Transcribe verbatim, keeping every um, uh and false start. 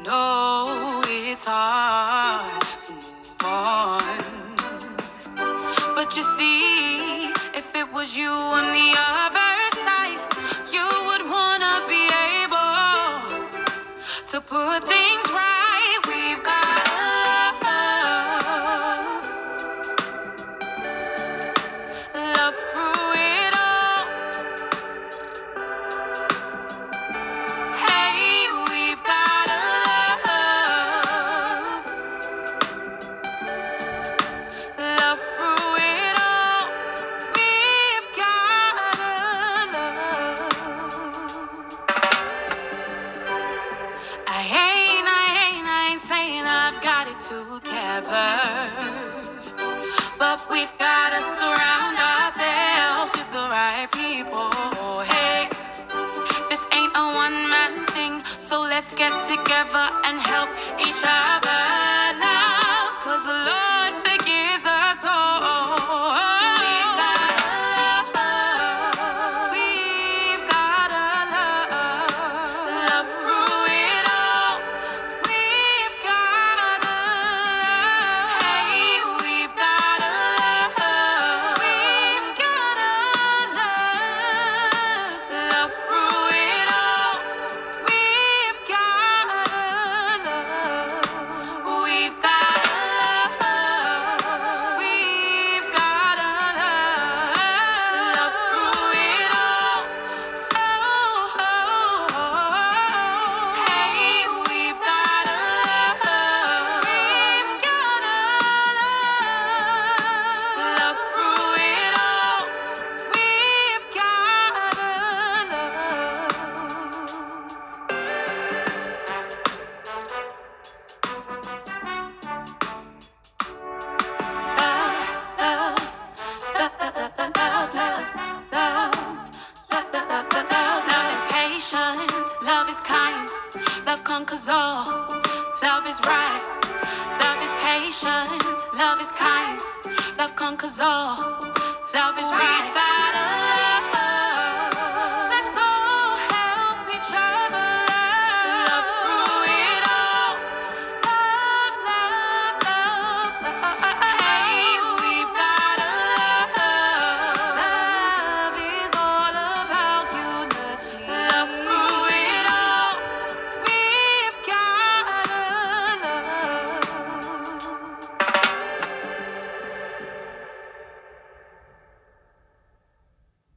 know it's hard to move on. But you see, if it was you on the other side, you would wanna be able to put things right. We've got love, love through it all. Hey, we've got love, love through it all. We've got love. I ain't, I ain't, I ain't saying I've got it together, but we've gotta surround ourselves with the right people. Hey, this ain't a one-man thing, so let's get together and help each other now, 'cause the Lord forgives us all. We've gotta love, we've gotta love, love through it all. We've gotta love, hey, we've gotta love, we've gotta love, love through it all. We've gotta love, we've gotta love, we've gotta love, love through it all. Oh, oh, oh. Hey, we've gotta love, we've gotta love, love through it all. We've gotta love. Love is patient, love is kind, love conquers all, love is right. Love is patient, love is kind, love conquers all, love is right. We've got